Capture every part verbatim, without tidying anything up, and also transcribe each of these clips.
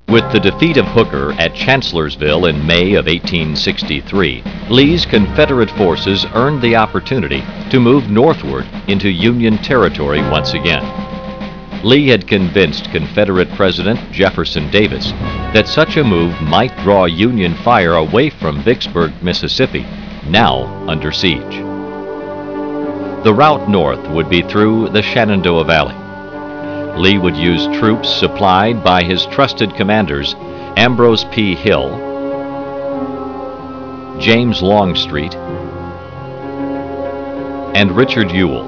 With the defeat of Hooker at Chancellorsville in May of eighteen sixty-three, Lee's Confederate forces earned the opportunity to move northward into Union territory once again. Lee had convinced Confederate President Jefferson Davis that such a move might draw Union fire away from Vicksburg, Mississippi, now under siege. The route north would be through the Shenandoah Valley. Lee would use troops supplied by his trusted commanders Ambrose P. Hill, James Longstreet, and Richard Ewell.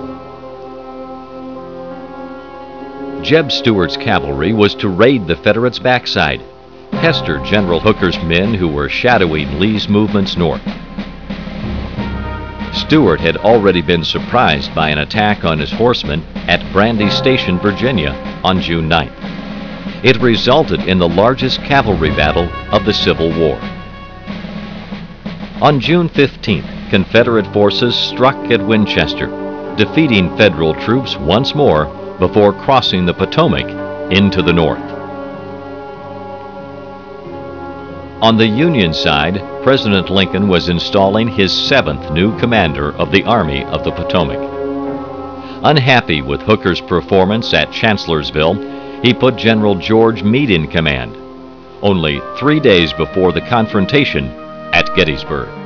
Jeb Stuart's cavalry was to raid the Confederates' backside, pester General Hooker's men who were shadowing Lee's movements north. Stuart had already been surprised by an attack on his horsemen at Brandy Station, Virginia, on June ninth. It resulted in the largest cavalry battle of the Civil War. On June fifteenth, Confederate forces struck at Winchester, defeating Federal troops once more before crossing the Potomac into the north. On the Union side, President Lincoln was installing his seventh new commander of the Army of the Potomac. Unhappy with Hooker's performance at Chancellorsville, he put General George Meade in command, only three days before the confrontation at Gettysburg.